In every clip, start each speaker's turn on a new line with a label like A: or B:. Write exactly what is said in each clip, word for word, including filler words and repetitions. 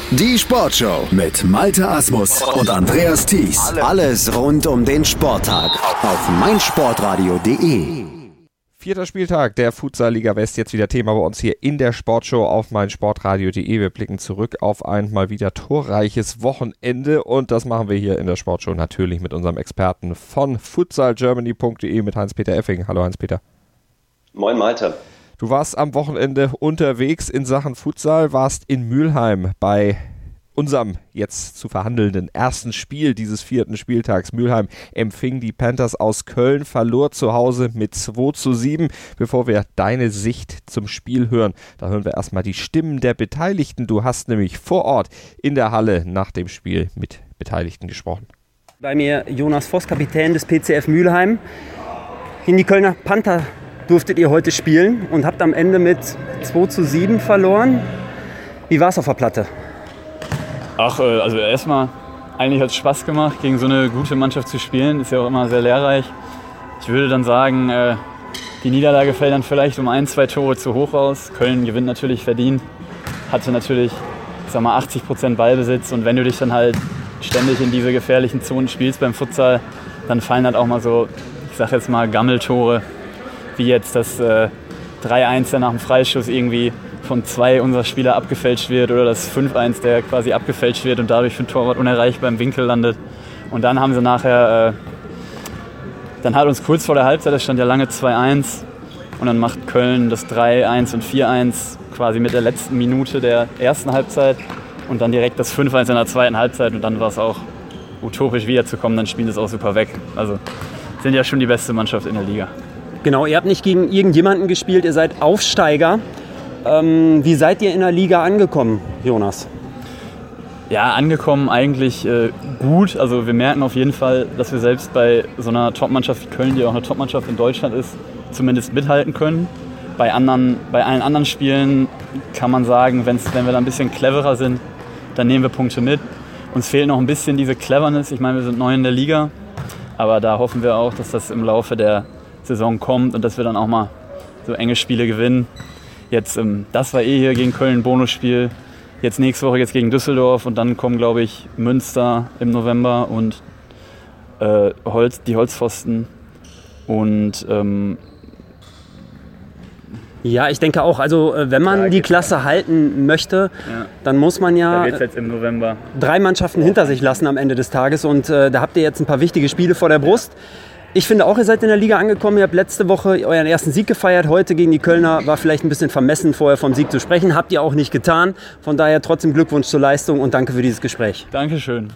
A: Die Sportshow mit Malte Asmus und Andreas Thies. Alles rund um den Sporttag auf meinsportradio punkt de.
B: Vierter Spieltag der Futsal-Liga West, jetzt wieder Thema bei uns hier in der Sportshow auf meinsportradio punkt de. Wir blicken zurück auf ein mal wieder torreiches Wochenende und das machen wir hier in der Sportshow natürlich mit unserem Experten von futsal germany punkt de, mit Heinz-Peter Effing. Hallo Heinz-Peter.
C: Moin Malte.
B: Du warst am Wochenende unterwegs in Sachen Futsal, warst in Mülheim bei unserem jetzt zu verhandelnden ersten Spiel dieses vierten Spieltags. Mülheim empfing die Panthers aus Köln, verlor zu Hause mit zwei zu sieben. Bevor wir deine Sicht zum Spiel hören, da hören wir erstmal die Stimmen der Beteiligten. Du hast nämlich vor Ort in der Halle nach dem Spiel mit Beteiligten gesprochen.
D: Bei mir Jonas Voss, Kapitän des P C F Mülheim. Gegen die Kölner Panther durftet ihr heute spielen und habt am Ende mit zwei zu sieben verloren. Wie war es auf der Platte?
E: Ach, also erstmal, eigentlich hat es Spaß gemacht, gegen so eine gute Mannschaft zu spielen. Ist ja auch immer sehr lehrreich. Ich würde dann sagen, die Niederlage fällt dann vielleicht um ein, zwei Tore zu hoch aus. Köln gewinnt natürlich verdient, hatte natürlich, ich sag mal, achtzig Prozent Ballbesitz. Und wenn du dich dann halt ständig in diese gefährlichen Zonen spielst beim Futsal, dann fallen halt auch mal so, ich sag jetzt mal, Gammeltore, wie jetzt das äh, drei eins, der nach dem Freischuss irgendwie von zwei unserer Spieler abgefälscht wird, oder das fünf eins, der quasi abgefälscht wird und dadurch für den Torwart unerreichbar im Winkel landet. Und dann haben sie nachher, äh, dann hat uns kurz vor der Halbzeit, das stand ja lange zwei eins, und dann macht Köln das drei eins und vier eins quasi mit der letzten Minute der ersten Halbzeit und dann direkt das fünf eins in der zweiten Halbzeit, und dann war es auch utopisch wiederzukommen, dann spielen sie es auch super weg. Also sind ja schon die beste Mannschaft in der Liga.
D: Genau, ihr habt nicht gegen irgendjemanden gespielt, ihr seid Aufsteiger. Ähm, wie seid ihr in der Liga angekommen, Jonas?
E: Ja, angekommen eigentlich äh, gut. Also wir merken auf jeden Fall, dass wir selbst bei so einer Top-Mannschaft wie Köln, die auch eine Top-Mannschaft in Deutschland ist, zumindest mithalten können. Bei, anderen, bei allen anderen Spielen kann man sagen, wenn's, wenn wir da ein bisschen cleverer sind, dann nehmen wir Punkte mit. Uns fehlt noch ein bisschen diese Cleverness. Ich meine, wir sind neu in der Liga, aber da hoffen wir auch, dass das im Laufe der Saison kommt und dass wir dann auch mal so enge Spiele gewinnen. Jetzt, ähm, das war eh hier gegen Köln ein Bonusspiel. Jetzt nächste Woche jetzt gegen Düsseldorf, und dann kommen, glaube ich, Münster im November und äh, Holz, die Holzpfosten. Und ähm,
D: ja, ich denke auch, also wenn man die Klasse halten möchte, ja, dann muss man ja
E: da geht's jetzt im November.
D: drei Mannschaften hinter sich lassen am Ende des Tages, und äh, da habt ihr jetzt ein paar wichtige Spiele vor der Brust. Ich finde auch, ihr seid in der Liga angekommen. Ihr habt letzte Woche euren ersten Sieg gefeiert. Heute gegen die Kölner war vielleicht ein bisschen vermessen, vorher vom Sieg zu sprechen. Habt ihr auch nicht getan. Von daher trotzdem Glückwunsch zur Leistung und danke für dieses Gespräch.
E: Dankeschön.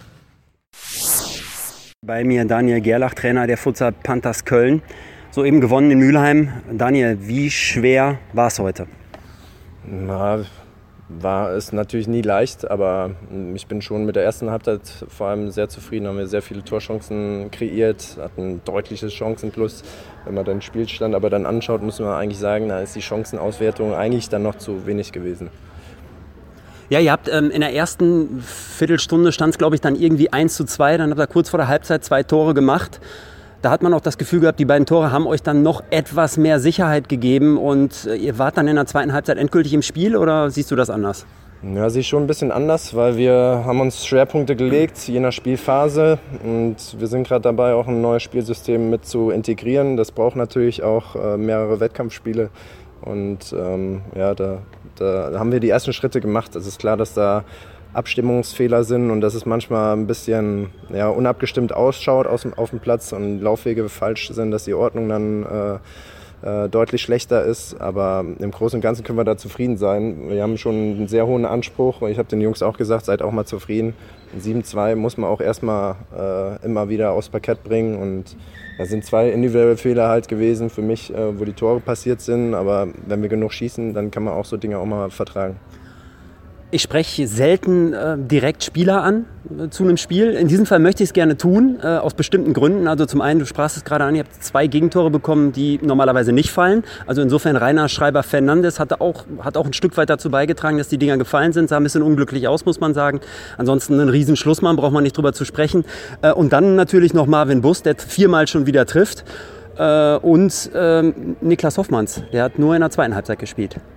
D: Bei mir Daniel Gerlach, Trainer der Futsal Panthers Köln. Soeben gewonnen in Mülheim. Daniel, wie schwer war es heute?
F: Na, war es natürlich nie leicht, aber ich bin schon mit der ersten Halbzeit vor allem sehr zufrieden. Haben wir sehr viele Torchancen kreiert, hatten deutliches Chancenplus. Wenn man den Spielstand aber dann anschaut, müssen wir eigentlich sagen, da ist die Chancenauswertung eigentlich dann noch zu wenig gewesen.
D: Ja, ihr habt ähm, in der ersten Viertelstunde stand es, glaube ich, dann irgendwie eins zu zwei. Dann habt ihr kurz vor der Halbzeit zwei Tore gemacht. Da hat man auch das Gefühl gehabt, die beiden Tore haben euch dann noch etwas mehr Sicherheit gegeben, und ihr wart dann in der zweiten Halbzeit endgültig im Spiel, oder siehst du das anders?
F: Ja, sehe ich schon ein bisschen anders, weil wir haben uns Schwerpunkte gelegt, je nach Spielphase, und wir sind gerade dabei, auch ein neues Spielsystem mit zu integrieren. Das braucht natürlich auch äh, mehrere Wettkampfspiele, und ähm, ja, da, da haben wir die ersten Schritte gemacht. Es ist klar, dass da Abstimmungsfehler sind und dass es manchmal ein bisschen ja, unabgestimmt ausschaut aus dem, auf dem Platz und Laufwege falsch sind, dass die Ordnung dann äh, äh, deutlich schlechter ist. Aber im Großen und Ganzen können wir da zufrieden sein. Wir haben schon einen sehr hohen Anspruch. Ich habe den Jungs auch gesagt, seid auch mal zufrieden. sieben zwei muss man auch erstmal äh, immer wieder aufs Parkett bringen. Und da sind zwei individuelle Fehler halt gewesen für mich, äh, wo die Tore passiert sind. Aber wenn wir genug schießen, dann kann man auch so Dinge auch mal vertragen.
D: Ich spreche selten äh, direkt Spieler an äh, zu einem Spiel. In diesem Fall möchte ich es gerne tun, äh, aus bestimmten Gründen. Also zum einen, du sprachst es gerade an, ihr habt zwei Gegentore bekommen, die normalerweise nicht fallen. Also insofern Rainer Schreiber-Fernandes hatte auch, hat auch ein Stück weit dazu beigetragen, dass die Dinger gefallen sind. Sah ein bisschen unglücklich aus, muss man sagen. Ansonsten ein Riesenschlussmann, braucht man nicht drüber zu sprechen. Äh, und dann natürlich noch Marvin Bus, der viermal schon wieder trifft. Äh, und äh, Niklas Hoffmanns, der hat nur in der zweiten Halbzeit gespielt.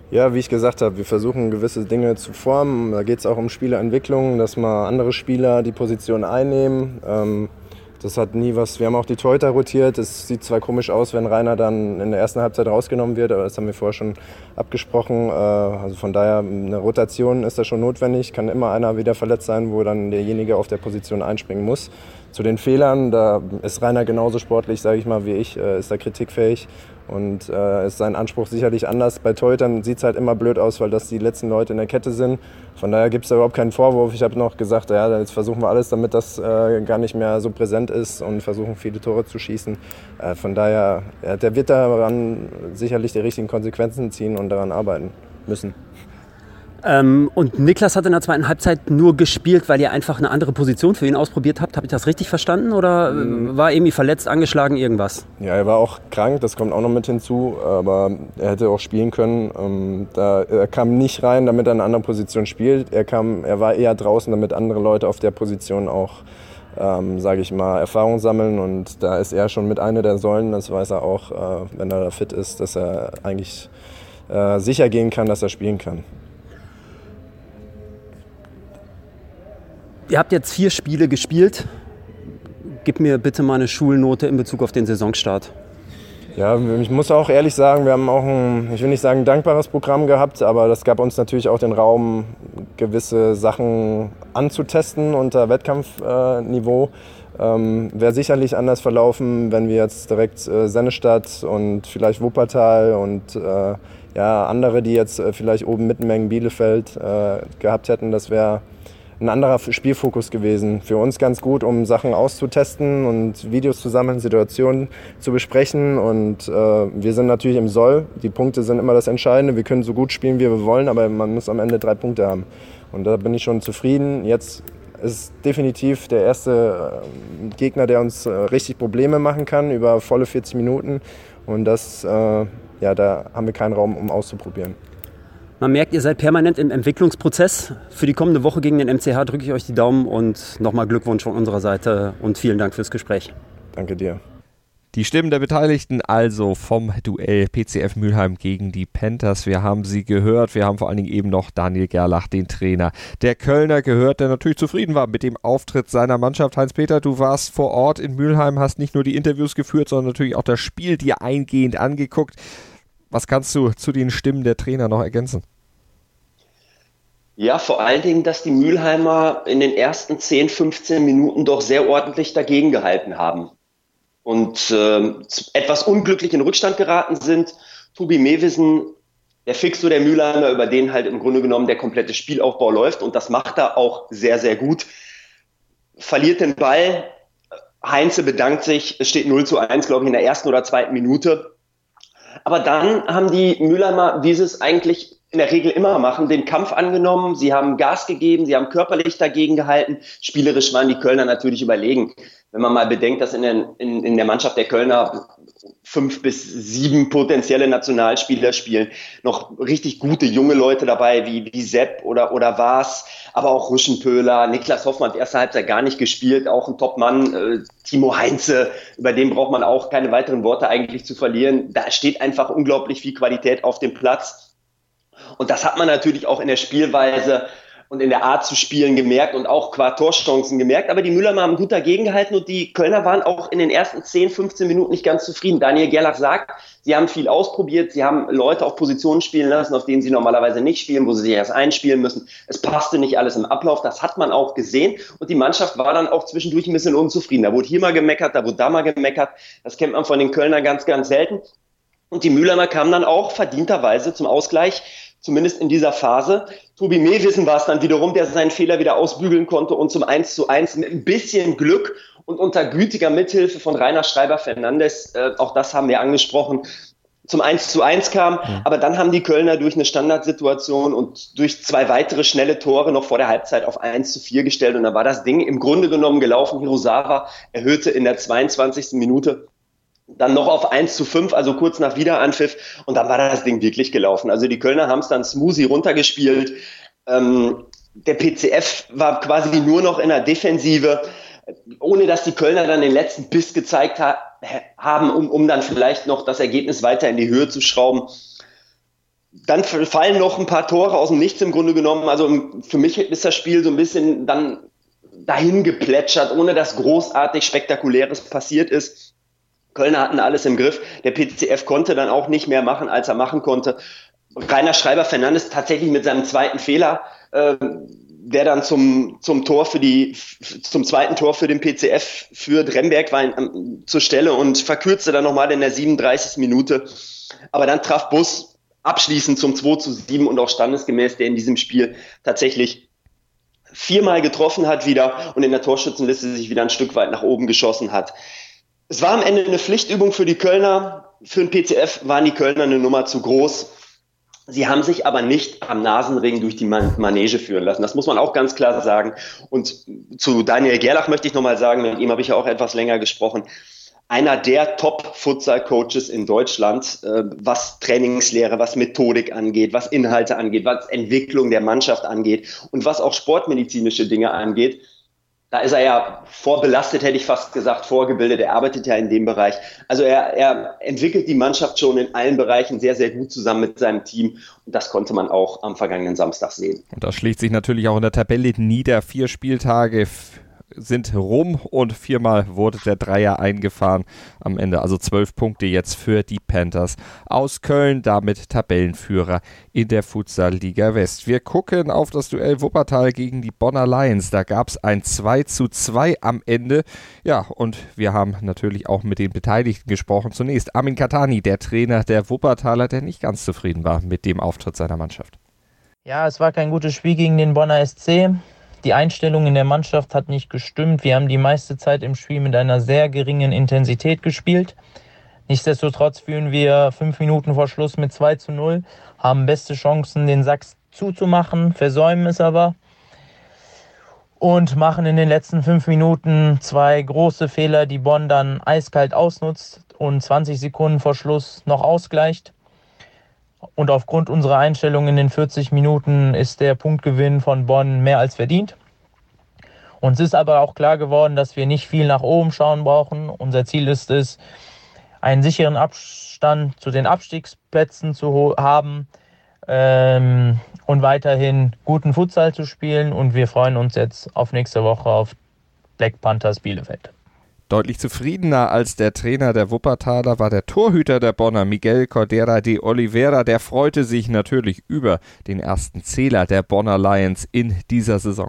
F: Ja, wie ich gesagt habe, wir versuchen gewisse Dinge zu formen. Da geht es auch um Spielerentwicklung, dass mal andere Spieler die Position einnehmen. Ähm, das hat nie was. Wir haben auch die Torhüter rotiert. Es sieht zwar komisch aus, wenn Rainer dann in der ersten Halbzeit rausgenommen wird, aber das haben wir vorher schon abgesprochen. Äh, also von daher, eine Rotation ist da schon notwendig. Kann immer einer wieder verletzt sein, wo dann derjenige auf der Position einspringen muss. Zu den Fehlern, da ist Rainer genauso sportlich, sage ich mal, wie ich, äh, ist da kritikfähig und äh, ist sein Anspruch sicherlich anders. Bei Torhütern sieht es halt immer blöd aus, weil das die letzten Leute in der Kette sind. Von daher gibt es da überhaupt keinen Vorwurf. Ich habe noch gesagt, ja, jetzt versuchen wir alles, damit das äh, gar nicht mehr so präsent ist und versuchen viele Tore zu schießen. Äh, von daher, ja, der wird daran sicherlich die richtigen Konsequenzen ziehen und daran arbeiten müssen.
D: Ähm, und Niklas hat in der zweiten Halbzeit nur gespielt, weil ihr einfach eine andere Position für ihn ausprobiert habt. Habe ich das richtig verstanden oder mhm. war irgendwie verletzt, angeschlagen, irgendwas?
F: Ja, er war auch krank, das kommt auch noch mit hinzu, aber er hätte auch spielen können. Ähm, da, er kam nicht rein, damit er in einer anderen Position spielt. Er, kam, er war eher draußen, damit andere Leute auf der Position auch, ähm, sage ich mal, Erfahrung sammeln. Und da ist er schon mit einer der Säulen, das weiß er auch, äh, wenn er da fit ist, dass er eigentlich äh, sicher gehen kann, dass er spielen kann.
D: Ihr habt jetzt vier Spiele gespielt. Gib mir bitte mal eine Schulnote in Bezug auf den Saisonstart.
F: Ja, ich muss auch ehrlich sagen, wir haben auch ein, ich will nicht sagen, ein dankbares Programm gehabt, aber das gab uns natürlich auch den Raum, gewisse Sachen anzutesten unter Wettkampfniveau. Ähm, wäre sicherlich anders verlaufen, wenn wir jetzt direkt äh, Sennestadt und vielleicht Wuppertal und äh, ja, andere, die jetzt äh, vielleicht oben Mittenmengen Bielefeld äh, gehabt hätten. Das wäre ein anderer Spielfokus gewesen. Für uns ganz gut, um Sachen auszutesten und Videos zu sammeln, Situationen zu besprechen. Und äh, wir sind natürlich im Soll. Die Punkte sind immer das Entscheidende. Wir können so gut spielen, wie wir wollen, aber man muss am Ende drei Punkte haben. Und da bin ich schon zufrieden. Jetzt ist definitiv der erste äh, Gegner, der uns äh, richtig Probleme machen kann, über volle vierzig Minuten. Und das, äh, ja, da haben wir keinen Raum, um auszuprobieren.
D: Man merkt, ihr seid permanent im Entwicklungsprozess. Für die kommende Woche gegen den M C H drücke ich euch die Daumen und nochmal Glückwunsch von unserer Seite und vielen Dank fürs Gespräch.
F: Danke dir.
B: Die Stimmen der Beteiligten also vom Duell P C F Mülheim gegen die Panthers. Wir haben sie gehört. Wir haben vor allen Dingen eben noch Daniel Gerlach, den Trainer der Kölner, gehört, der natürlich zufrieden war mit dem Auftritt seiner Mannschaft. Heinz-Peter, du warst vor Ort in Mülheim, hast nicht nur die Interviews geführt, sondern natürlich auch das Spiel dir eingehend angeguckt. Was kannst du zu den Stimmen der Trainer noch ergänzen?
C: Ja, vor allen Dingen, dass die Mülheimer in den ersten zehn, fünfzehn Minuten doch sehr ordentlich dagegen gehalten haben und äh, etwas unglücklich in Rückstand geraten sind. Tobi Mewissen, der Fixo der Mülheimer, über den halt im Grunde genommen der komplette Spielaufbau läuft und das macht er auch sehr, sehr gut. Verliert den Ball, Heinze bedankt sich, es steht null zu eins, glaube ich, in der ersten oder zweiten Minute. Aber dann haben die Mülheimer, wie sie es eigentlich in der Regel immer machen, den Kampf angenommen. Sie haben Gas gegeben, sie haben körperlich dagegen gehalten. Spielerisch waren die Kölner natürlich überlegen. Wenn man mal bedenkt, dass in der, in, in der Mannschaft der Kölner fünf bis sieben potenzielle Nationalspieler spielen, noch richtig gute junge Leute dabei, wie, wie Sepp oder, oder Vaas, aber auch Ruschenpöhler. Niklas Hoffmann hat erste Halbzeit gar nicht gespielt, auch ein Topmann, äh, Timo Heinze, über den braucht man auch keine weiteren Worte eigentlich zu verlieren. Da steht einfach unglaublich viel Qualität auf dem Platz. Und das hat man natürlich auch in der Spielweise und in der Art zu spielen gemerkt und auch qua Torchancen gemerkt. Aber die Mülheimer haben gut dagegen gehalten und die Kölner waren auch in den ersten zehn, fünfzehn Minuten nicht ganz zufrieden. Daniel Gerlach sagt, sie haben viel ausprobiert, sie haben Leute auf Positionen spielen lassen, auf denen sie normalerweise nicht spielen, wo sie sich erst einspielen müssen. Es passte nicht alles im Ablauf, das hat man auch gesehen. Und die Mannschaft war dann auch zwischendurch ein bisschen unzufrieden. Da wurde hier mal gemeckert, da wurde da mal gemeckert. Das kennt man von den Kölnern ganz, ganz selten. Und die Mülheimer kamen dann auch verdienterweise zum Ausgleich, zumindest in dieser Phase. Tobi Mewissen war es dann wiederum, der seinen Fehler wieder ausbügeln konnte und zum eins zu eins mit ein bisschen Glück und unter gütiger Mithilfe von Rainer Schreiber-Fernandes, äh, auch das haben wir angesprochen, zum eins zu eins kam. Ja. Aber dann haben die Kölner durch eine Standardsituation und durch zwei weitere schnelle Tore noch vor der Halbzeit auf eins zu vier gestellt. Und dann war das Ding im Grunde genommen gelaufen. Hirosawa erhöhte in der zweiundzwanzigsten Minute dann noch auf eins zu fünf, also kurz nach Wiederanpfiff. Und dann war das Ding wirklich gelaufen. Also die Kölner haben es dann smoothie runtergespielt. Ähm, der P C F war quasi nur noch in der Defensive, ohne dass die Kölner dann den letzten Biss gezeigt ha- haben, um, um dann vielleicht noch das Ergebnis weiter in die Höhe zu schrauben. dann fallen noch ein paar Tore aus dem Nichts im Grunde genommen. Also für mich ist das Spiel so ein bisschen dann dahin geplätschert, ohne dass großartig Spektakuläres passiert ist. Kölner hatten alles im Griff. Der P C F konnte dann auch nicht mehr machen, als er machen konnte. Rainer Schreiber-Fernandes tatsächlich mit seinem zweiten Fehler, äh, der dann zum, zum Tor für die, zum zweiten Tor für den P C F führt. Remberg war in, zur Stelle und verkürzte dann nochmal in der siebenunddreißigsten Minute. Aber dann traf Bus abschließend zum zwei zu sieben und auch standesgemäß, der in diesem Spiel tatsächlich viermal getroffen hat wieder und in der Torschützenliste sich wieder ein Stück weit nach oben geschossen hat. Es war am Ende eine Pflichtübung für die Kölner. Für den P C F waren die Kölner eine Nummer zu groß. Sie haben sich aber nicht am Nasenring durch die Manege führen lassen. Das muss man auch ganz klar sagen. Und zu Daniel Gerlach möchte ich nochmal sagen, mit ihm habe ich ja auch etwas länger gesprochen. Einer der Top-Futsal-Coaches in Deutschland, äh, was Trainingslehre, was Methodik angeht, was Inhalte angeht, was Entwicklung der Mannschaft angeht und was auch sportmedizinische Dinge angeht. Da ist er ja vorbelastet, hätte ich fast gesagt, vorgebildet. Er arbeitet ja in dem Bereich. Also er, er entwickelt die Mannschaft schon in allen Bereichen sehr, sehr gut zusammen mit seinem Team. Und das konnte man auch am vergangenen Samstag sehen.
B: Und das schlägt sich natürlich auch in der Tabelle nieder. Vier Spieltage f- sind rum und viermal wurde der Dreier eingefahren am Ende. Also zwölf Punkte jetzt für die Panthers aus Köln, damit Tabellenführer in der Futsal-Liga West. Wir gucken auf das Duell Wuppertal gegen die Bonner Lions. Da gab es ein zwei zu zwei am Ende. Ja, und wir haben natürlich auch mit den Beteiligten gesprochen. Zunächst Armin Katani, der Trainer der Wuppertaler, der nicht ganz zufrieden war mit dem Auftritt seiner Mannschaft.
G: Ja, es war kein gutes Spiel gegen den Bonner S C. Die Einstellung in der Mannschaft hat nicht gestimmt. Wir haben die meiste Zeit im Spiel mit einer sehr geringen Intensität gespielt. Nichtsdestotrotz führen wir fünf Minuten vor Schluss mit zwei zu null, haben beste Chancen, den Sack zuzumachen, versäumen es aber und machen in den letzten fünf Minuten zwei große Fehler, die Bonn dann eiskalt ausnutzt und zwanzig Sekunden vor Schluss noch ausgleicht. Und aufgrund unserer Einstellung in den vierzig Minuten ist der Punktgewinn von Bonn mehr als verdient. Uns ist aber auch klar geworden, dass wir nicht viel nach oben schauen brauchen. Unser Ziel ist es, einen sicheren Abstand zu den Abstiegsplätzen zu ho- haben ähm, und weiterhin guten Futsal zu spielen. Und wir freuen uns jetzt auf nächste Woche auf Black Panthers Bielefeld.
B: Deutlich zufriedener als der Trainer der Wuppertaler war der Torhüter der Bonner, Miguel Cordera de Oliveira. Der freute sich natürlich über den ersten Zähler der Bonner Lions in dieser Saison.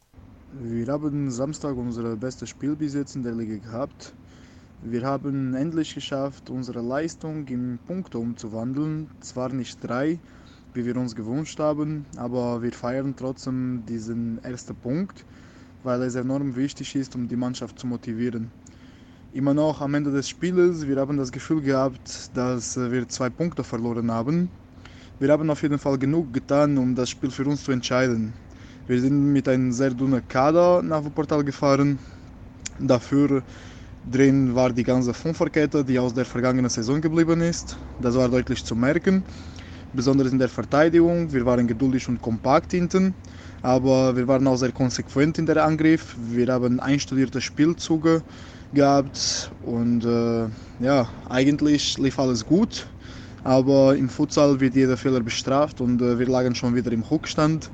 H: Wir haben Samstag unser bestes Spiel bis jetzt in der Liga gehabt. Wir haben endlich geschafft, unsere Leistung in Punkte umzuwandeln. Zwar nicht drei, wie wir uns gewünscht haben, aber wir feiern trotzdem diesen ersten Punkt, weil es enorm wichtig ist, um die Mannschaft zu motivieren. Immer noch am Ende des Spieles, wir haben das Gefühl gehabt, dass wir zwei Punkte verloren haben. Wir haben auf jeden Fall genug getan, um das Spiel für uns zu entscheiden. Wir sind mit einem sehr dünnen Kader nach Wuppertal gefahren. Dafür drin war die ganze Fünferkette, die aus der vergangenen Saison geblieben ist. Das war deutlich zu merken, besonders in der Verteidigung. Wir waren geduldig und kompakt hinten. Aber wir waren auch sehr konsequent in der Angriff. Wir haben einstudierte Spielzüge gehabt und äh, ja, eigentlich lief alles gut. Aber im Futsal wird jeder Fehler bestraft und äh, wir lagen schon wieder im Rückstand.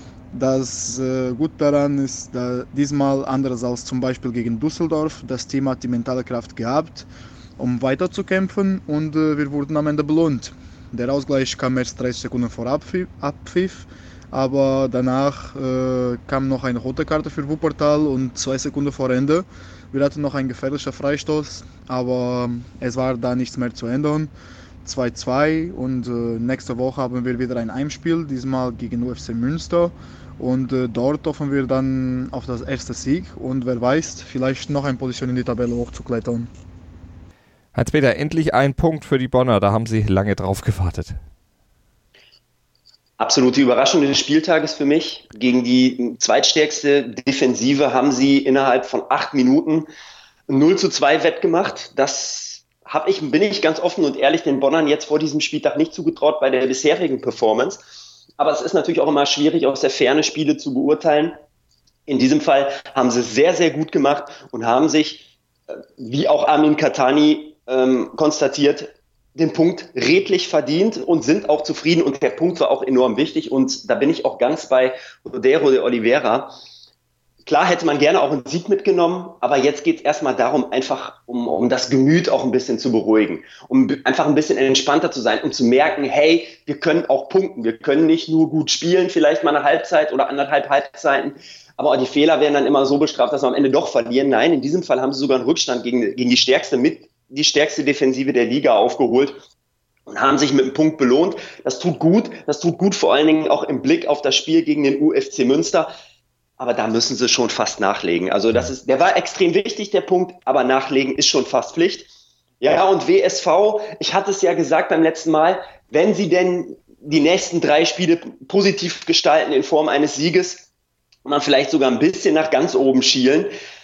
H: Das äh, gut daran ist, da diesmal anders als zum Beispiel gegen Düsseldorf. Das Team hat die mentale Kraft gehabt, um weiterzukämpfen und äh, wir wurden am Ende belohnt. Der Ausgleich kam erst dreißig Sekunden vor Abpfiff. Abpfiff. Aber danach äh, kam noch eine rote Karte für Wuppertal und zwei Sekunden vor Ende. Wir hatten noch einen gefährlichen Freistoß, aber es war da nichts mehr zu ändern. zwei zu zwei und äh, nächste Woche haben wir wieder ein Heimspiel, diesmal gegen U F C Münster. Und äh, dort hoffen wir dann auf das erste Sieg und wer weiß, vielleicht noch eine Position in die Tabelle hochzuklettern.
B: Heinz-Peter, endlich ein Punkt für die Bonner, da haben sie lange drauf gewartet.
C: Absolute Überraschung des Spieltages für mich. Gegen die zweitstärkste Defensive haben sie innerhalb von acht Minuten null zu zwei wettgemacht. Das hab ich, bin ich ganz offen und ehrlich den Bonnern jetzt vor diesem Spieltag nicht zugetraut bei der bisherigen Performance. Aber es ist natürlich auch immer schwierig, aus der Ferne Spiele zu beurteilen. In diesem Fall haben sie es sehr, sehr gut gemacht und haben sich, wie auch Armin Katani ähm, konstatiert, den Punkt redlich verdient und sind auch zufrieden. Und der Punkt war auch enorm wichtig. Und da bin ich auch ganz bei Rodrigo de Oliveira. Klar hätte man gerne auch einen Sieg mitgenommen, aber jetzt geht es erstmal darum, einfach um, um das Gemüt auch ein bisschen zu beruhigen, um einfach ein bisschen entspannter zu sein und zu merken, hey, wir können auch punkten. Wir können nicht nur gut spielen, vielleicht mal eine Halbzeit oder anderthalb Halbzeiten, aber die Fehler werden dann immer so bestraft, dass wir am Ende doch verlieren. Nein, in diesem Fall haben sie sogar einen Rückstand gegen, gegen die stärkste mit, die stärkste Defensive der Liga aufgeholt und haben sich mit einem Punkt belohnt. Das tut gut, das tut gut vor allen Dingen auch im Blick auf das Spiel gegen den U F C Münster. Aber da müssen sie schon fast nachlegen. Also das ist, der war extrem wichtig, der Punkt, aber nachlegen ist schon fast Pflicht. Ja, und W S V, ich hatte es ja gesagt beim letzten Mal, wenn sie denn die nächsten drei Spiele positiv gestalten in Form eines Sieges und dann vielleicht sogar ein bisschen nach ganz oben schielen.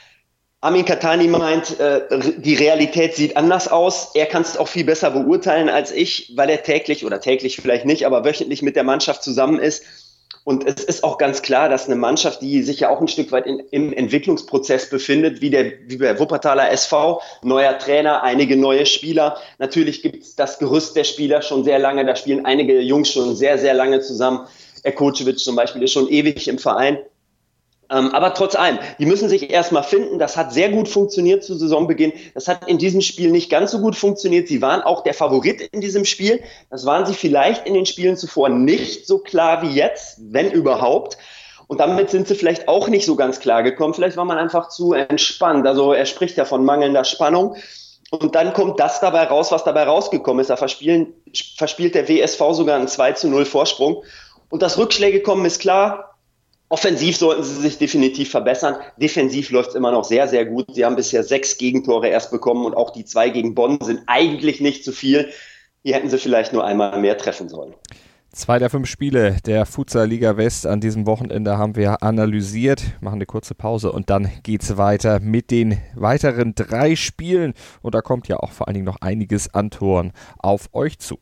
C: Amin Katani meint, äh, die Realität sieht anders aus. Er kann es auch viel besser beurteilen als ich, weil er täglich oder täglich vielleicht nicht, aber wöchentlich mit der Mannschaft zusammen ist. Und es ist auch ganz klar, dass eine Mannschaft, die sich ja auch ein Stück weit in, im Entwicklungsprozess befindet, wie der, wie der Wuppertaler S V, neuer Trainer, einige neue Spieler. Natürlich gibt es das Gerüst der Spieler schon sehr lange, da spielen einige Jungs schon sehr, sehr lange zusammen. Erkocevic zum Beispiel ist schon ewig im Verein. Ähm, aber trotz allem, die müssen sich erstmal finden. Das hat sehr gut funktioniert zu Saisonbeginn. Das hat in diesem Spiel nicht ganz so gut funktioniert. Sie waren auch der Favorit in diesem Spiel. Das waren sie vielleicht in den Spielen zuvor nicht so klar wie jetzt, wenn überhaupt. Und damit sind sie vielleicht auch nicht so ganz klar gekommen. Vielleicht war man einfach zu entspannt. Also er spricht ja von mangelnder Spannung. Und dann kommt das dabei raus, was dabei rausgekommen ist. Da verspielen, verspielt der W S V sogar einen zwei zu null Vorsprung. Und dass Rückschläge kommen, ist klar. Offensiv sollten sie sich definitiv verbessern. Defensiv läuft es immer noch sehr, sehr gut. Sie haben bisher sechs Gegentore erst bekommen und auch die zwei gegen Bonn sind eigentlich nicht zu viel. Hier hätten sie vielleicht nur einmal mehr treffen sollen.
B: Zwei der fünf Spiele der Futsal-Liga West an diesem Wochenende haben wir analysiert. Machen eine kurze Pause und dann geht's weiter mit den weiteren drei Spielen. Und da kommt ja auch vor allen Dingen noch einiges an Toren auf euch zu.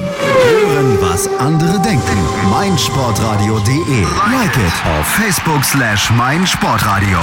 A: Hören, was andere denken. meinsportradio punkt de. Like it auf Facebook slash meinsportradio.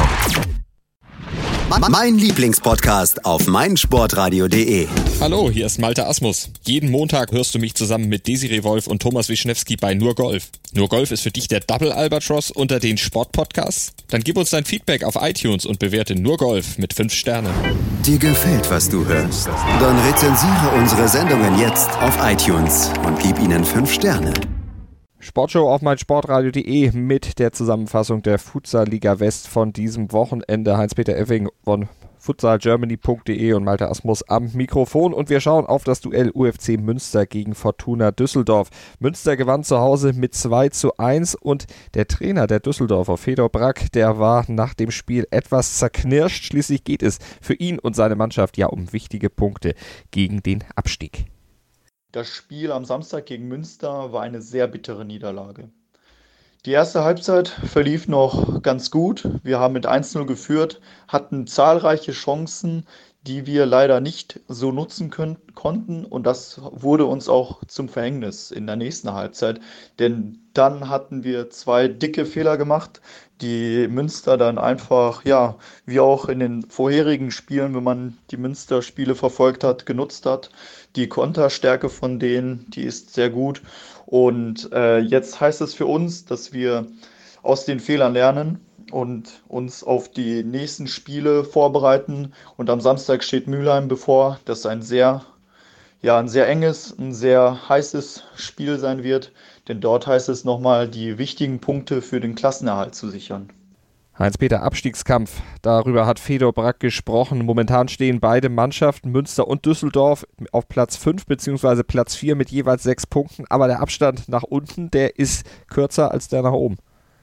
A: Mein Lieblingspodcast auf meinsportradio punkt de.
I: Hallo, hier ist Malte Asmus. Jeden Montag hörst du mich zusammen mit Desiree Wolf und Thomas Wischnewski bei Nur Golf. Nur Golf ist für dich der Double Albatross unter den Sportpodcasts? Dann gib uns dein Feedback auf iTunes und bewerte Nur Golf mit fünf Sternen.
A: Dir gefällt, was du hörst? Dann rezensiere unsere Sendungen jetzt auf iTunes und gib ihnen fünf Sterne.
B: Sportshow auf meinsportradio punkt de mit der Zusammenfassung der Futsal-Liga West von diesem Wochenende. Heinz-Peter Effing von futsalgermany punkt de und Malte Asmus am Mikrofon. Und wir schauen auf das Duell U F C Münster gegen Fortuna Düsseldorf. Münster gewann zu Hause mit zwei zu eins und der Trainer der Düsseldorfer, Fedor Brack, der war nach dem Spiel etwas zerknirscht. Schließlich geht es für ihn und seine Mannschaft ja um wichtige Punkte gegen den Abstieg.
J: Das Spiel am Samstag gegen Münster war eine sehr bittere Niederlage. Die erste Halbzeit verlief noch ganz gut. Wir haben mit eins zu null geführt, hatten zahlreiche Chancen, die wir leider nicht so nutzen können, konnten. Und das wurde uns auch zum Verhängnis in der nächsten Halbzeit. Denn dann hatten wir zwei dicke Fehler gemacht, die Münster dann einfach, ja, wie auch in den vorherigen Spielen, wenn man die Münster-Spiele verfolgt hat, genutzt hat. Die Konterstärke von denen, die ist sehr gut. Und äh, jetzt heißt es für uns, dass wir aus den Fehlern lernen und uns auf die nächsten Spiele vorbereiten. Und am Samstag steht Mülheim bevor, das ein sehr, ja, ein sehr enges, ein sehr heißes Spiel sein wird. Denn dort heißt es nochmal, die wichtigen Punkte für den Klassenerhalt zu sichern.
B: Heinz-Peter, Abstiegskampf, darüber hat Fedor Brack gesprochen. Momentan stehen beide Mannschaften, Münster und Düsseldorf, auf Platz fünf bzw. Platz vier mit jeweils sechs Punkten. Aber der Abstand nach unten, der ist kürzer als der nach oben.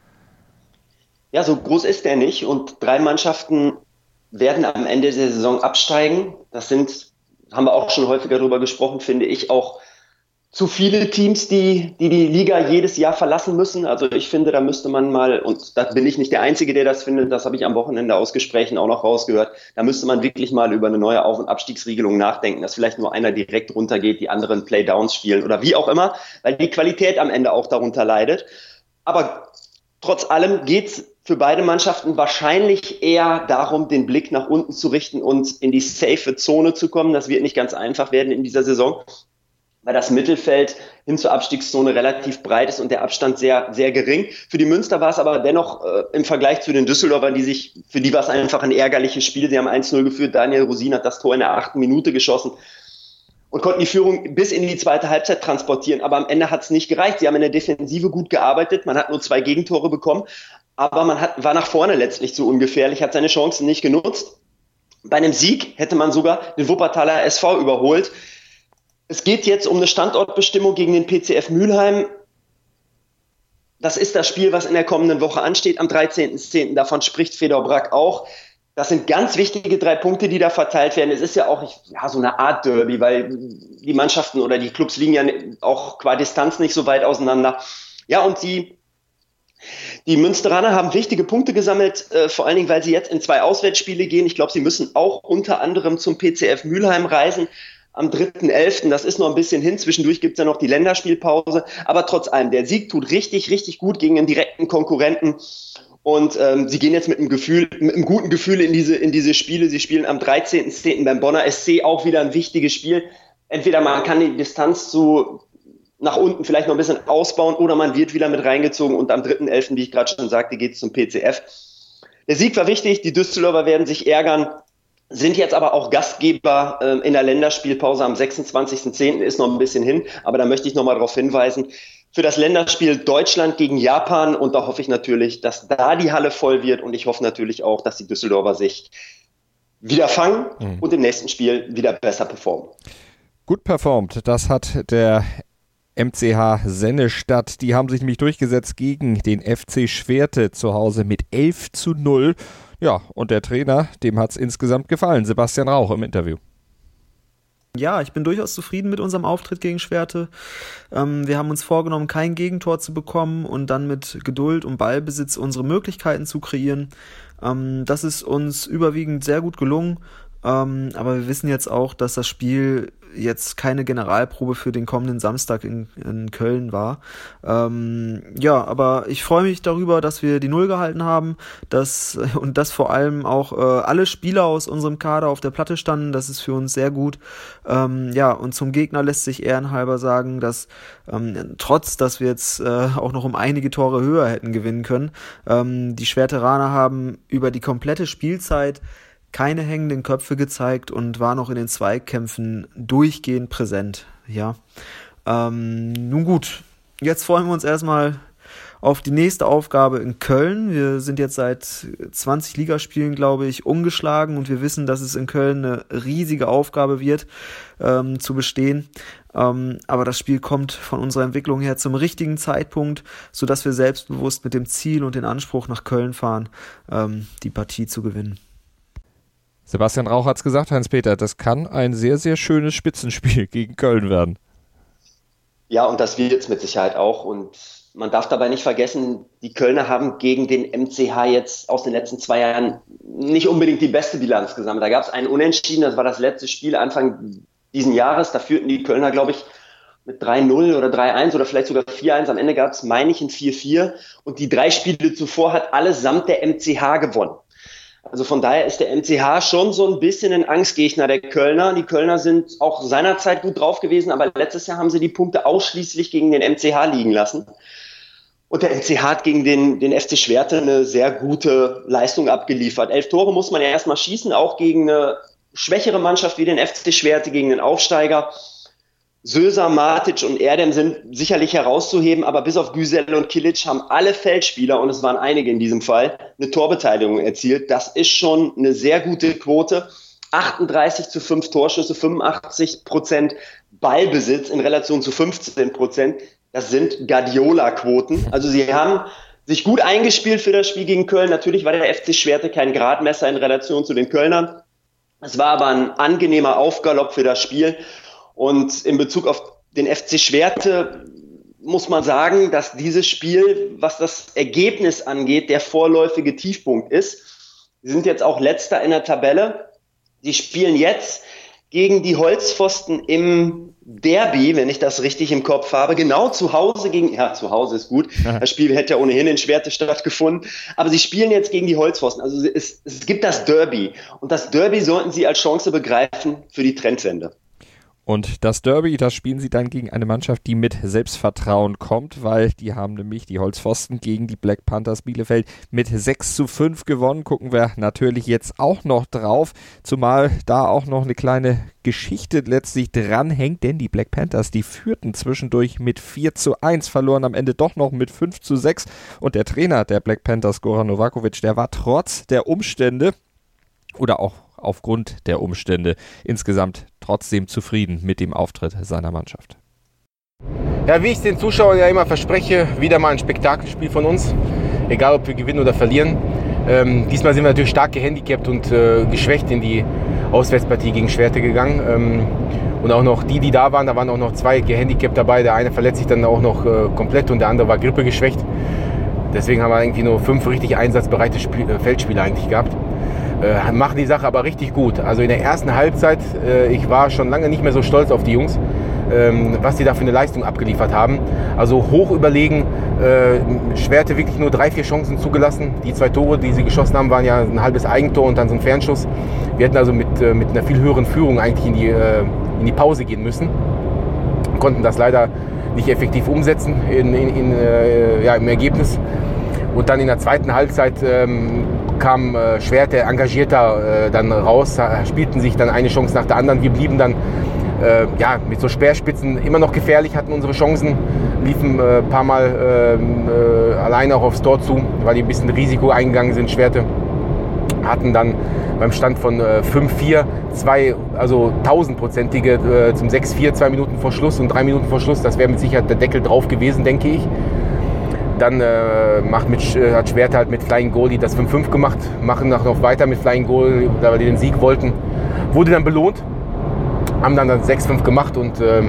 C: Ja, so groß ist der nicht. Und drei Mannschaften werden am Ende der Saison absteigen. Das sind, haben wir auch schon häufiger darüber gesprochen, finde ich, auch zu viele Teams, die, die die Liga jedes Jahr verlassen müssen. Also ich finde, da müsste man mal, und da bin ich nicht der Einzige, der das findet, das habe ich am Wochenende aus Gesprächen auch noch rausgehört, da müsste man wirklich mal über eine neue Auf- und Abstiegsregelung nachdenken, dass vielleicht nur einer direkt runtergeht, die anderen Playdowns spielen oder wie auch immer, weil die Qualität am Ende auch darunter leidet. Aber trotz allem geht's für beide Mannschaften wahrscheinlich eher darum, den Blick nach unten zu richten und in die safe Zone zu kommen. Das wird nicht ganz einfach werden in dieser Saison. weil das Mittelfeld hin zur Abstiegszone relativ breit ist und der Abstand sehr, sehr gering. Für die Münster war es aber dennoch äh, im Vergleich zu den Düsseldorfern, die sich, für die war es einfach ein ärgerliches Spiel. Sie haben eins null geführt, Daniel Rosin hat das Tor in der achten Minute geschossen und konnten die Führung bis in die zweite Halbzeit transportieren. Aber am Ende hat es nicht gereicht. Sie haben in der Defensive gut gearbeitet, man hat nur zwei Gegentore bekommen, aber man hat, war nach vorne letztlich zu ungefährlich, hat seine Chancen nicht genutzt. Bei einem Sieg hätte man sogar den Wuppertaler S V überholt. Es geht jetzt um eine Standortbestimmung gegen den P C F Mülheim. Das ist das Spiel, was in der kommenden Woche ansteht, am dreizehnten zehnten Davon spricht Fedor Brack auch. Das sind ganz wichtige drei Punkte, die da verteilt werden. Es ist ja auch ja, so eine Art Derby, weil die Mannschaften oder die Clubs liegen ja auch qua Distanz nicht so weit auseinander. Ja, und die, die Münsteraner haben wichtige Punkte gesammelt, äh, vor allen Dingen, weil sie jetzt in zwei Auswärtsspiele gehen. Ich glaube, sie müssen auch unter anderem zum P C F Mülheim reisen. Am dritten elften Das ist noch ein bisschen hin. Zwischendurch gibt es ja noch die Länderspielpause. Aber trotz allem, der Sieg tut richtig, richtig gut gegen einen direkten Konkurrenten. Und ähm, sie gehen jetzt mit einem Gefühl, mit einem guten Gefühl in diese, in diese Spiele. Sie spielen am dreizehnten zehnten beim Bonner S C auch wieder ein wichtiges Spiel. Entweder man kann die Distanz zu nach unten vielleicht noch ein bisschen ausbauen oder man wird wieder mit reingezogen. Und am dritten elften wie ich gerade schon sagte, geht es zum P C F. Der Sieg war wichtig. Die Düsseldorfer werden sich ärgern. Sind jetzt aber auch Gastgeber äh, in der Länderspielpause am sechsundzwanzigsten zehnten ist noch ein bisschen hin, aber da möchte ich nochmal darauf hinweisen, für das Länderspiel Deutschland gegen Japan und da hoffe ich natürlich, dass da die Halle voll wird und ich hoffe natürlich auch, dass die Düsseldorfer sich wieder fangen mhm. und im nächsten Spiel wieder besser performen.
B: Gut performt, das hat der M C H Sennestadt, die haben sich nämlich durchgesetzt gegen den F C Schwerte zu Hause mit elf zu null. Ja, und der Trainer, dem hat es insgesamt gefallen. Sebastian Rauch im Interview.
K: Ja, ich bin durchaus zufrieden mit unserem Auftritt gegen Schwerte. Ähm, wir haben uns vorgenommen, kein Gegentor zu bekommen und dann mit Geduld und Ballbesitz unsere Möglichkeiten zu kreieren. Ähm, das ist uns überwiegend sehr gut gelungen. Ähm, aber wir wissen jetzt auch, dass das Spiel jetzt keine Generalprobe für den kommenden Samstag in, in Köln war. Ähm, ja, aber ich freue mich darüber, dass wir die Null gehalten haben, dass und dass vor allem auch äh, alle Spieler aus unserem Kader auf der Platte standen. Das ist für uns sehr gut. Ähm, ja, und zum Gegner lässt sich ehrenhalber sagen, dass ähm, trotz, dass wir jetzt äh, auch noch um einige Tore höher hätten gewinnen können, ähm, die Schwerteraner haben über die komplette Spielzeit keine hängenden Köpfe gezeigt und war noch in den Zweikämpfen durchgehend präsent. Ja, ähm, nun gut, jetzt freuen wir uns erstmal auf die nächste Aufgabe in Köln. Wir sind jetzt seit zwanzig Ligaspielen, glaube ich, ungeschlagen und wir wissen, dass es in Köln eine riesige Aufgabe wird, ähm, zu bestehen. Ähm, aber das Spiel kommt von unserer Entwicklung her zum richtigen Zeitpunkt, sodass wir selbstbewusst mit dem Ziel und dem Anspruch nach Köln fahren, ähm, die Partie zu gewinnen.
B: Sebastian Rauch hat es gesagt, Heinz-Peter, das kann ein sehr, sehr schönes Spitzenspiel gegen Köln werden.
C: Ja, und das wird es mit Sicherheit auch. Und man darf dabei nicht vergessen, die Kölner haben gegen den M C H jetzt aus den letzten zwei Jahren nicht unbedingt die beste Bilanz gesammelt. Da gab es einen Unentschieden, das war das letzte Spiel Anfang diesen Jahres. Da führten die Kölner, glaube ich, mit drei null oder drei eins oder vielleicht sogar vier eins. Am Ende gab es, meine ich, ein vier vier. Und die drei Spiele zuvor hat allesamt der M C H gewonnen. Also von daher ist der M C H schon so ein bisschen ein Angstgegner der Kölner. Die Kölner sind auch seinerzeit gut drauf gewesen, aber letztes Jahr haben sie die Punkte ausschließlich gegen den M C H liegen lassen. Und der M C H hat gegen den, den F C Schwerte eine sehr gute Leistung abgeliefert. Elf Tore muss man ja erstmal schießen, auch gegen eine schwächere Mannschaft wie den F C Schwerte, gegen den Aufsteiger. Söser, Matic und Erdem sind sicherlich herauszuheben, aber bis auf Güzel und Kilic haben alle Feldspieler, und es waren einige in diesem Fall, eine Torbeteiligung erzielt. Das ist schon eine sehr gute Quote. achtunddreißig zu fünf Torschüsse, fünfundachtzig Prozent Ballbesitz in Relation zu fünfzehn Prozent. Das sind Guardiola-Quoten. Also sie haben sich gut eingespielt für das Spiel gegen Köln. Natürlich war der F C Schwerte kein Gradmesser in Relation zu den Kölnern. Es war aber ein angenehmer Aufgalopp für das Spiel. Und in Bezug auf den F C Schwerte muss man sagen, dass dieses Spiel, was das Ergebnis angeht, der vorläufige Tiefpunkt ist. Sie sind jetzt auch Letzter in der Tabelle. Sie spielen jetzt gegen die Holzpfosten im Derby, wenn ich das richtig im Kopf habe, genau zu Hause gegen, ja, zu Hause ist gut, das Spiel hätte ja ohnehin in Schwerte stattgefunden, aber sie spielen jetzt gegen die Holzpfosten, also es, es gibt das Derby und das Derby sollten sie als Chance begreifen für die Trendwende.
B: Und das Derby, das spielen sie dann gegen eine Mannschaft, die mit Selbstvertrauen kommt, weil die haben nämlich die Holzpfosten gegen die Black Panthers Bielefeld mit sechs zu fünf gewonnen. Gucken wir natürlich jetzt auch noch drauf, zumal da auch noch eine kleine Geschichte letztlich dranhängt, denn die Black Panthers, die führten zwischendurch mit vier zu eins, verloren am Ende doch noch mit fünf zu sechs und der Trainer der Black Panthers, Goran Novakovic, der war trotz der Umstände oder auch aufgrund der Umstände insgesamt trotzdem zufrieden mit dem Auftritt seiner Mannschaft.
L: Ja, wie ich es den Zuschauern ja immer verspreche, wieder mal ein Spektakelspiel von uns, egal ob wir gewinnen oder verlieren. Ähm, diesmal sind wir natürlich stark gehandicapt und äh, geschwächt in die Auswärtspartie gegen Schwerte gegangen. Ähm, und auch noch die, die da waren, da waren auch noch zwei gehandicapt dabei. Der eine verletzt sich dann auch noch äh, komplett und der andere war grippegeschwächt. Deswegen haben wir irgendwie nur fünf richtig einsatzbereite Spiel- äh, Feldspieler eigentlich gehabt. Äh, machen die Sache aber richtig gut. Also in der ersten Halbzeit, äh, ich war schon lange nicht mehr so stolz auf die Jungs, ähm, was die da für eine Leistung abgeliefert haben. Also hoch überlegen, äh, Schwerte wirklich nur drei, vier Chancen zugelassen. Die zwei Tore, die sie geschossen haben, waren ja ein halbes Eigentor und dann so ein Fernschuss. Wir hätten also mit, äh, mit einer viel höheren Führung eigentlich in die, äh, in die Pause gehen müssen. Konnten das leider nicht effektiv umsetzen in, in, in, äh, ja, im Ergebnis. Und dann in der zweiten Halbzeit ähm, kam äh, Schwerte engagierter äh, dann raus, spielten sich dann eine Chance nach der anderen. Wir blieben dann äh, ja, mit so Speerspitzen immer noch gefährlich, hatten unsere Chancen, liefen ein äh, paar Mal äh, äh, alleine auch aufs Tor zu, weil die ein bisschen Risiko eingegangen sind, Schwerte. Hatten dann beim Stand von äh, fünf vier zwei, also tausendprozentige äh, zum sechs vier, zwei Minuten vor Schluss und drei Minuten vor Schluss. Das wäre mit Sicherheit der Deckel drauf gewesen, denke ich. Dann äh, macht mit, äh, hat Schwerte halt mit Flying Goalie das fünf fünf gemacht, machen noch weiter mit Flying Goalie, weil die den Sieg wollten. Wurde dann belohnt, haben dann das sechs fünf gemacht und äh,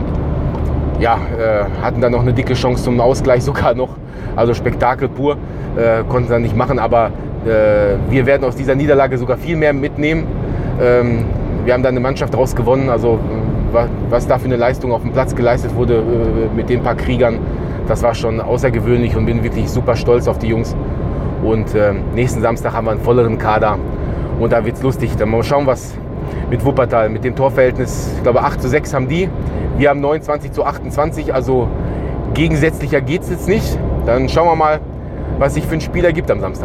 L: ja, äh, hatten dann noch eine dicke Chance zum Ausgleich sogar noch. Also Spektakel pur, äh, konnten sie dann nicht machen, aber äh, wir werden aus dieser Niederlage sogar viel mehr mitnehmen. Ähm, wir haben dann eine Mannschaft daraus gewonnen, also was, was da für eine Leistung auf dem Platz geleistet wurde äh, mit den paar Kriegern. Das war schon außergewöhnlich und bin wirklich super stolz auf die Jungs. Und äh, nächsten Samstag haben wir einen volleren Kader und da wird es lustig. Dann mal schauen, was mit Wuppertal, mit dem Torverhältnis, ich glaube acht zu sechs haben die. Wir haben neunundzwanzig zu achtundzwanzig, also gegensätzlicher geht es jetzt nicht. Dann schauen wir mal, was sich für ein Spiel ergibt am Samstag.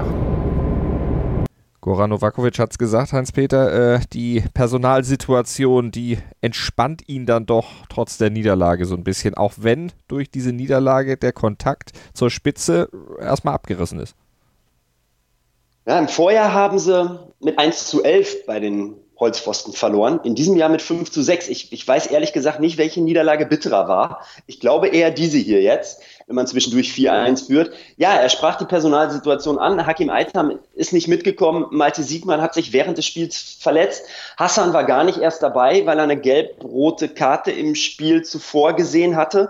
B: Goran Novakovic hat es gesagt, Heinz-Peter, äh, die Personalsituation, die entspannt ihn dann doch trotz der Niederlage so ein bisschen, auch wenn durch diese Niederlage der Kontakt zur Spitze erstmal abgerissen ist.
C: Ja, im Vorjahr haben sie mit eins zu elf bei den Holzpfosten verloren. In diesem Jahr mit fünf zu sechs. Ich, ich weiß ehrlich gesagt nicht, welche Niederlage bitterer war. Ich glaube eher diese hier jetzt, wenn man zwischendurch vier eins führt. Ja, er sprach die Personalsituation an. Hakim Aitam ist nicht mitgekommen. Malte Siegmann hat sich während des Spiels verletzt. Hassan war gar nicht erst dabei, weil er eine gelb-rote Karte im Spiel zuvor gesehen hatte.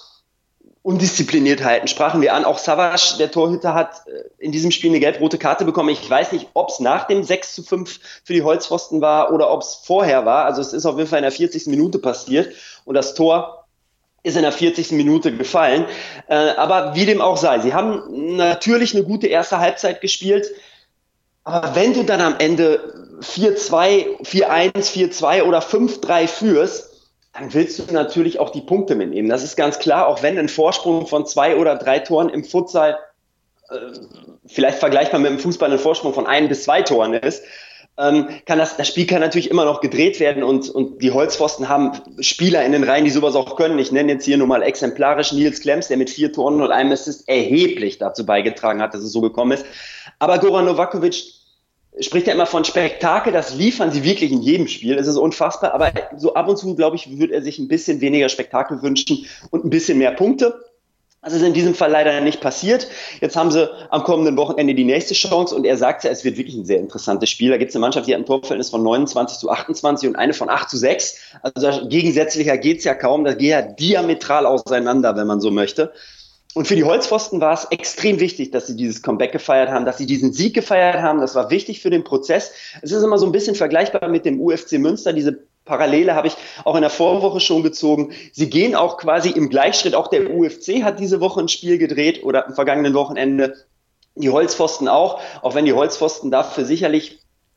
C: Undiszipliniertheiten sprachen wir an. Auch Savas, der Torhüter, hat in diesem Spiel eine gelb-rote Karte bekommen. Ich weiß nicht, ob es nach dem sechs zu fünf für die Holzpfosten war oder ob es vorher war. Also es ist auf jeden Fall in der vierzigsten Minute passiert. Und das Tor ist in der vierzigsten Minute gefallen. Äh, aber wie dem auch sei, sie haben natürlich eine gute erste Halbzeit gespielt. Aber wenn du dann am Ende vier zwei, vier eins, vier zwei oder fünf drei führst, dann willst du natürlich auch die Punkte mitnehmen. Das ist ganz klar, auch wenn ein Vorsprung von zwei oder drei Toren im Futsal äh, vielleicht vergleichbar mit dem Fußball ein Vorsprung von ein bis zwei Toren ist, ähm, kann das, das Spiel kann natürlich immer noch gedreht werden und, und die Holzpfosten haben Spieler in den Reihen, die sowas auch können. Ich nenne jetzt hier nur mal exemplarisch Nils Klemms, der mit vier Toren und einem Assist erheblich dazu beigetragen hat, dass es so gekommen ist. Aber Goran Novakovic spricht ja immer von Spektakel, das liefern sie wirklich in jedem Spiel, es ist unfassbar, aber so ab und zu, glaube ich, würde er sich ein bisschen weniger Spektakel wünschen und ein bisschen mehr Punkte. Das ist in diesem Fall leider nicht passiert. Jetzt haben sie am kommenden Wochenende die nächste Chance und er sagt ja, es wird wirklich ein sehr interessantes Spiel. Da gibt es eine Mannschaft, die hat ein Torverhältnis von neunundzwanzig zu achtundzwanzig und eine von acht zu sechs. Also gegensätzlicher geht's ja kaum, das geht ja diametral auseinander, wenn man so möchte. Und für die Holzpfosten war es extrem wichtig, dass sie dieses Comeback gefeiert haben, dass sie diesen Sieg gefeiert haben. Das war wichtig für den Prozess. Es ist immer so ein bisschen vergleichbar mit dem U F C Münster. Diese Parallele habe ich auch in der Vorwoche schon gezogen. Sie gehen auch quasi im Gleichschritt. Auch der U F C hat diese Woche ein Spiel gedreht oder am vergangenen Wochenende. Die Holzpfosten auch, auch wenn die Holzpfosten dafür sicherlich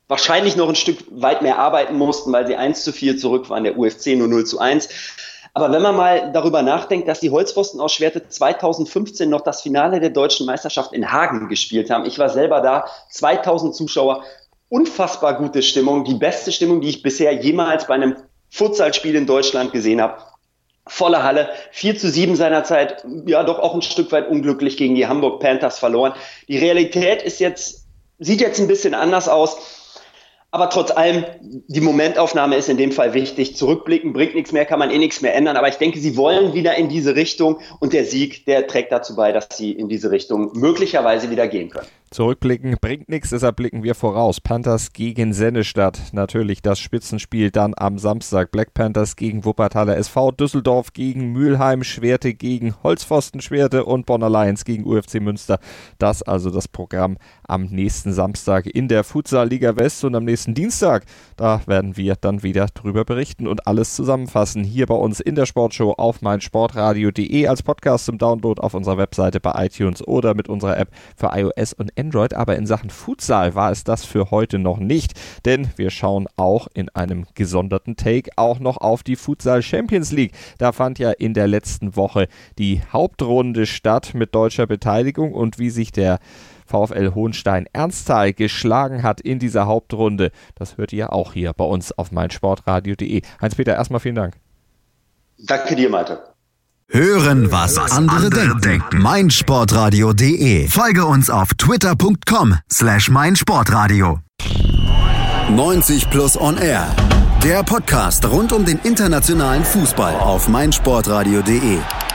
C: wahrscheinlich noch ein Stück weit mehr arbeiten mussten, weil sie eins zu vier zurück waren, der U F C nur null zu eins. Aber wenn man mal darüber nachdenkt, dass die Holzpfosten aus Schwerte zweitausendfünfzehn noch das Finale der deutschen Meisterschaft in Hagen gespielt haben. Ich war selber da, zweitausend Zuschauer, unfassbar gute Stimmung, die beste Stimmung, die ich bisher jemals bei einem Futsalspiel in Deutschland gesehen habe. Volle Halle, vier zu sieben seinerzeit, ja doch auch ein Stück weit unglücklich gegen die Hamburg Panthers verloren. Die Realität ist jetzt, sieht jetzt ein bisschen anders aus, aber trotz allem, die Momentaufnahme ist in dem Fall wichtig. Zurückblicken bringt nichts mehr, kann man eh nichts mehr ändern, aber ich denke, sie wollen wieder in diese Richtung und der Sieg, der trägt dazu bei, dass sie in diese Richtung möglicherweise wieder gehen können.
B: Zurückblicken bringt nichts, deshalb blicken wir voraus. Panthers gegen Sennestadt, natürlich das Spitzenspiel dann am Samstag. Black Panthers gegen Wuppertaler S V, Düsseldorf gegen Mülheim, Schwerte gegen Holzpfosten Schwerte und Bonner Lions gegen U F C Münster. Das also das Programm am nächsten Samstag in der Futsal-Liga West und am nächsten Dienstag, da werden wir dann wieder drüber berichten und alles zusammenfassen. Hier bei uns in der Sportshow auf meinsportradio punkt de als Podcast zum Download auf unserer Webseite bei iTunes oder mit unserer App für iOS und Android, aber in Sachen Futsal war es das für heute noch nicht, denn wir schauen auch in einem gesonderten Take auch noch auf die Futsal Champions League. Da fand ja in der letzten Woche die Hauptrunde statt mit deutscher Beteiligung und wie sich der VfL Hohenstein-Ernsthal geschlagen hat in dieser Hauptrunde, das hört ihr auch hier bei uns auf meinsportradio punkt de. Heinz-Peter, erstmal vielen Dank.
C: Danke dir, Malte.
A: Hören, was andere denken. meinsportradio punkt de. Folge uns auf twitter punkt com slash meinsportradio. neunzig plus on air. Der Podcast rund um den internationalen Fußball auf meinsportradio punkt de.